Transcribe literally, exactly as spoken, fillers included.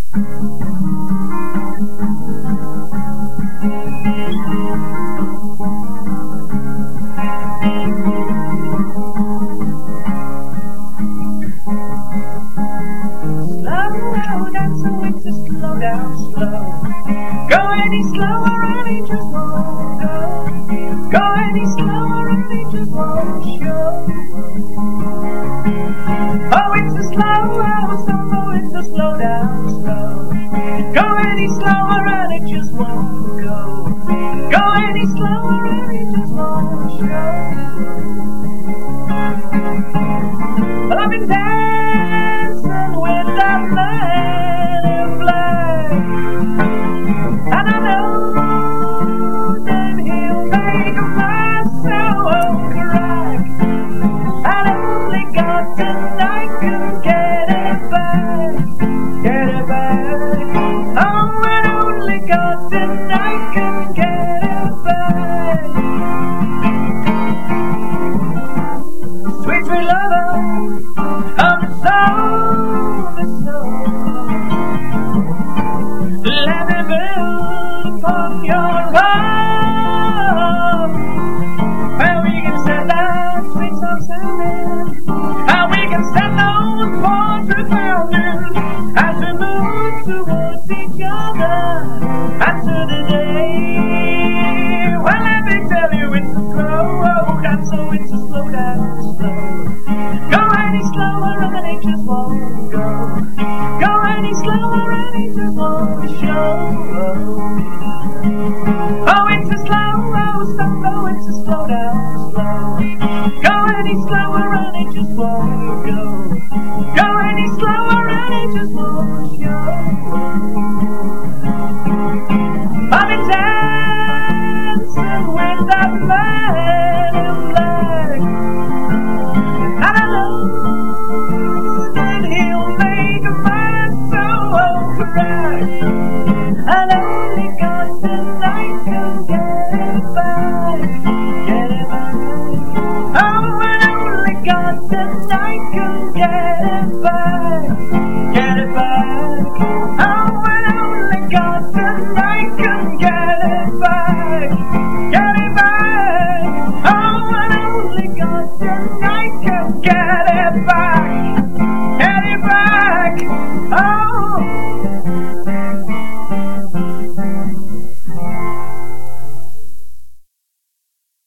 Slow down, slow. Go any slower and it just won't go. Go any slower and it just won't show. Oh, it's a slow, oh, slow, it's a slow down, slow. Go any slower and it just won't go. Go any slower and it just won't show. Well, I've been dancing with that man in black, and I know that he'll make a fast so crack, and only God tonight can get it back, get it back. Oh, and only God tonight can get it back. Sweet, sweet lover, I'm so, so. Let me build upon your heart, where we can send that sweet song sounding, and we can send those portraits rounding, as we move towards each other, and to the day. Well, let me tell you, it's a slow down, so it's a slow down, slow. Go any slower and it just won't go. Go any slower and it just won't show. Oh, it's a slow, oh, slow, it's a slow down, slow. Go any slower and it just won't go. Go any slower and it just won't show. I've been dancing with that man in black, and I know that he'll make a man so crack, and only God tonight can get it back, get it back. Oh, and only God tonight can